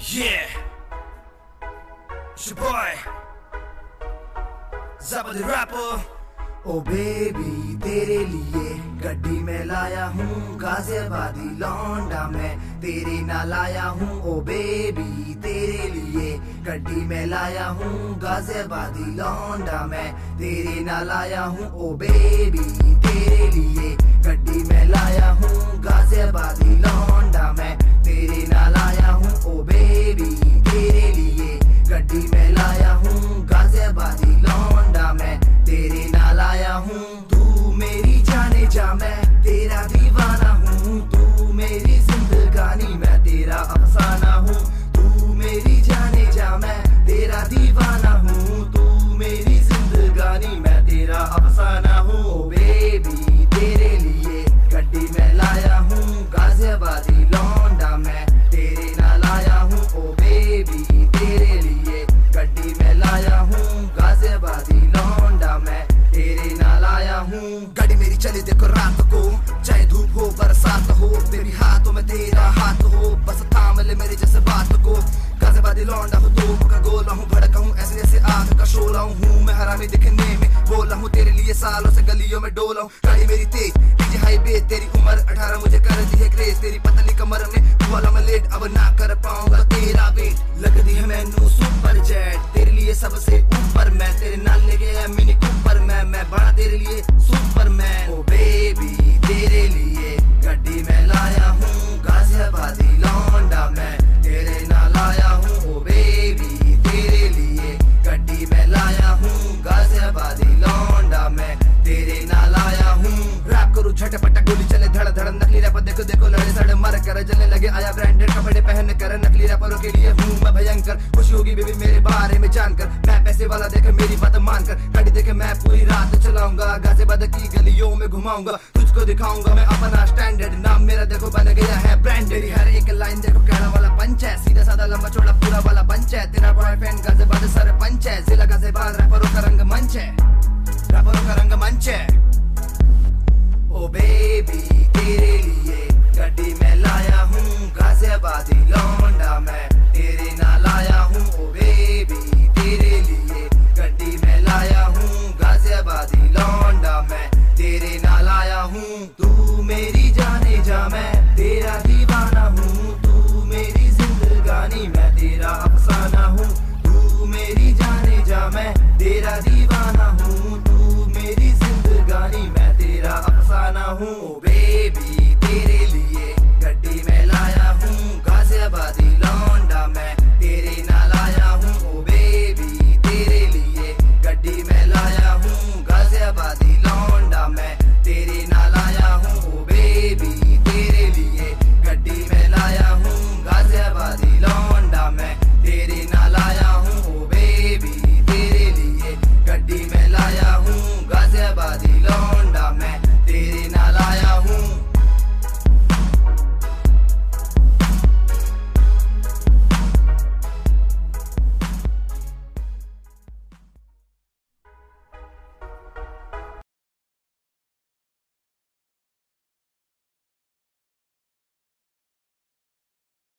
Yeah, it's your boy, Zappa the rapper. Oh baby तेरे लिए गड्डी में लाया हूँ, गाजियाबादी लौंडा मैं तेरे ना लाया हूँ। ओ बेबी तेरे लिए गड्डी में लाया हूँ, गाजियाबादी लौंडा मैं तेरे ना लाया हूँ। ओ बेबी तेरे लिए गड्डी में लाया हूँ, गाजियाबादी लौंडा मैं तेरे ना लाया हूँ। ओ बेबी तेरे लिए गड्डी में लाया हूँ, गाजियाबादी लौंडा मैं तेरे ना लाया हूँ। तू मेरी जाने जा मैं तेरा दीवाना हूँ, तू मेरी जिंदगानी मैं तेरा अफसाना हूँ। तू मेरी जाने जा मैं तेरा दीवाना हूँ, तू मेरी जिंदगानी मैं तेरा अफसाना हूँ। ओ बेबी तेरे लिए गड्डी में लाया हूँ, गाजियाबादी लौंडा मैं तेरे ना लाया हूँ। ओ बेबी तेरे लिए गड्डी में लाया हूँ, गाजियाबादी लौंडा मैं तेरे ना लाया हूँ। गाड़ी मेरी चली देखो रात को, चाहे धूप हो बरसात हो, तेरी हाथों में तेरा हाथ हो, बस थाम ले मेरी जैसे बात को। गाजियाबादी लौंडा हूँ तो का गोला हूँ, भड़का हूँ ऐसे जैसे आग का शोला हूँ। मैं हरामी दिखने में बोला हूँ, तेरे लिए सालों से गलियों में डोला हूँ। गाड़ी मेरी तेज डीजे हाईवे, तेरी उम्र 18 मुझे कर दी है क्रेज, तेरी पतली कमर में वाला मैं लेट अब ना कर पाऊंगा तेरा वेट। लग दी है मैनू सुपर जेट, तेरे लिए सबसे ऊपर मैं, तेरे नाल लेके आया मिनी कूपर मैं बड़ा तेरे लिए सुपरमैन। ओ बेबी तेरे लिए गड्डी में लाया हूँ, गाजियाबादी लौंडा मैं तेरे ना लाया हूँ। ओ बेबी तेरे लिए गड्डी में लाया हूँ, गाजियाबादी लौंडा मैं तेरे ना लाया हूँ। रैप करूँ झटपट गोली चले धड़ धड़, नकली रैपर देखो देखो लड़े सड़े मर कर जलने लगे, आया ब्रांडेड कपड़े पहन कर। नकली रैपरों के लिए हूँ मैं भयंकर, खुशी होगी बेबी मेरे बारे में जानकर। मैं पैसे वाला देखे मेरी बात मानकर, गाड़ी देखे मैं पूरी रात चलाऊंगा, गाजियाबाद की गलियों में घुमाऊंगा, तुझको दिखाऊंगा मैं अपना स्टैंडर्ड। नाम मेरा देखो बन गया है ब्रांडेड, हर एक लाइन देखो कहना वाला पंच है, सीधा साधा लंबा चौड़ा पूरा वाला पंच है। तेरा बॉयफ्रेंड गाजियाबाद सरपंच है, जिला गाजियाबाद रैपरों का रंग मंच है, रैपरों का रंग मंच है। ओ बेबी तेरे लिए गड्डी में लाया हूँ, गाजियाबादी लौंडा मैं तेरे ना लाया हूँ। ओ बेबी तेरे लिए गड्डी में लाया हूँ, गाजियाबादी लौंडा मैं तेरे ना लाया हूँ।